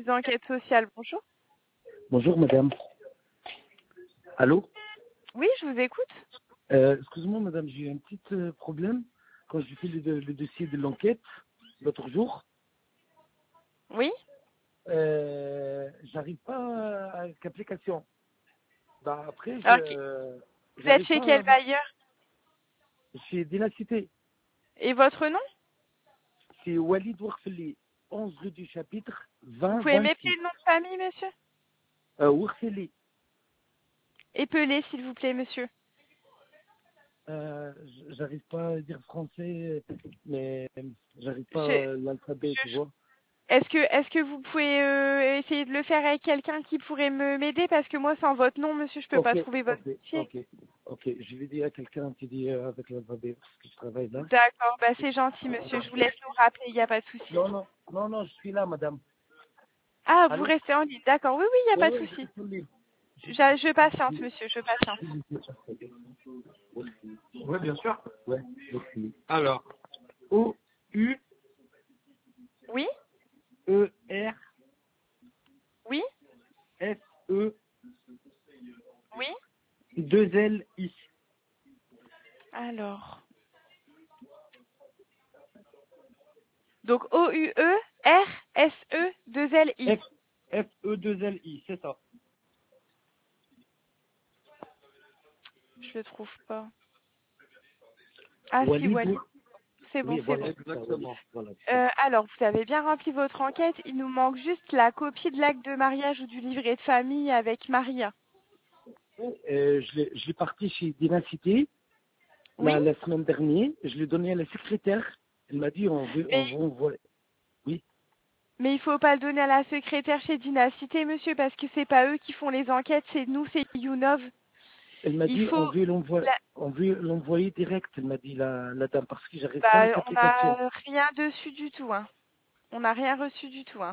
d'enquête sociale. Bonjour. Bonjour madame. Allô? Oui, je vous écoute. Excusez-moi madame, j'ai eu un petit problème quand j'ai fait le dossier de l'enquête l'autre jour. Oui. J'arrive pas avec l'application. Bah après, Alors, vous êtes j'arrive chez pas quel bailleur? chez Dynacité. Et votre nom? C'est Walid Ouarfeli, 11 rue du Chapitre, Vous 20 pouvez m'épeler 26. le nom de famille, monsieur? Ouarfeli. Épelez, s'il vous plaît, monsieur. J'arrive pas à dire français, mais j'arrive pas Je- à l'alphabet, tu vois. Est-ce que vous pouvez essayer de le faire avec quelqu'un qui pourrait m'aider parce que moi sans votre nom monsieur je peux pas Ok, trouver votre ok, dossier. ok, ok. Je vais dire à quelqu'un qui dit avec l'alphabet parce que je travaille là. D'accord, bah c'est gentil monsieur, je vous laisse nous rappeler, il n'y a pas de souci. Non, non, non, non, je suis là, madame. Ah, vous Allô? restez en ligne, d'accord, oui, oui, il n'y a Oui, pas de oui, je souci. reste sur l'île. Je patiente monsieur, je patiente. Oui, bien sûr. Ouais, merci. Alors, O-U-E-R Oui, oui, S-E oui. 2-L-I. Alors, donc O-U-E-R-S-E-2-L-I. F-E-2-L-I, c'est ça. Je le trouve pas. Ah si, Walid. Wally, c'est bon, Oui, c'est voilà, bon. c'est ça, exactement. Voilà. Alors, vous avez bien rempli votre enquête. Il nous manque juste la copie de l'acte de mariage ou du livret de famille avec Maria. Je l'ai parti chez Dynacité Oui, la semaine dernière. Je l'ai donné à la secrétaire. Elle m'a dit on mais, va envoyer. Oui. mais il faut pas le donner à la secrétaire chez Dynacité, monsieur, parce que c'est pas eux qui font les enquêtes, c'est nous, c'est Younov. Elle m'a Il dit faut, la- on veut l'envoyer direct. Elle m'a dit la dame parce que j'arrive pas avec bah, on l'application. n'a rien dessus du tout, hein. On n'a rien reçu du tout, hein.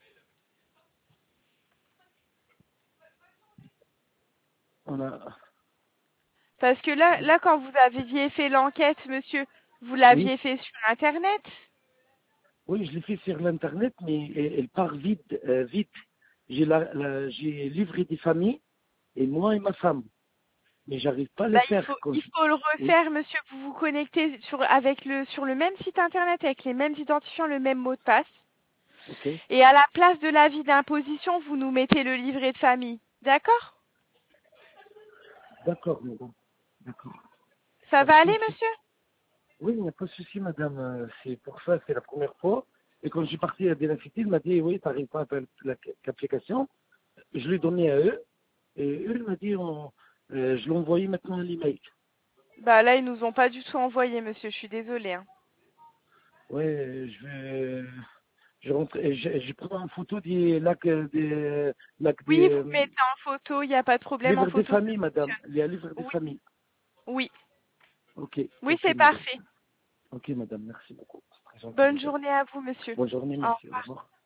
On a. Parce que là, quand vous aviez fait l'enquête, monsieur, vous Oui. l'aviez fait sur Internet. Oui, je l'ai fait sur l'internet, mais elle part vite, vite. J'ai livré des familles et moi et ma femme, mais j'arrive pas à le Bah, faire quand il faut le oui. refaire, monsieur. Vous vous connectez sur le même site internet avec les mêmes identifiants, le même mot de passe. Ok. Et à la place de l'avis d'imposition, vous nous mettez le livret de famille. D'accord? D'accord, madame. D'accord. Ça va Parce que aller, monsieur? oui, il n'y a pas de souci, madame. C'est pour ça, c'est la première fois. Et quand j'ai parti à Dynacité, il m'a dit, oui, tu n'arrives pas avec l'application. Je l'ai donné à eux. Et eux, ils m'ont dit, je l'ai envoyé maintenant à l'email. Bah là, ils nous ont pas du tout envoyé, monsieur. Je suis désolée, hein. Ouais, je rentre, et je prends une photo des Oui, vous mettez en photo, il n'y a pas de problème en livres des photo. Ça familles, madame. fonctionne. Il y a livre des Oui, familles. oui, Ok, oui, ok, c'est madame. parfait. Ok, madame, merci beaucoup. C'est très gentil, Bonne madame. journée à vous, monsieur. Bonne journée, Au merci. Au revoir. revoir.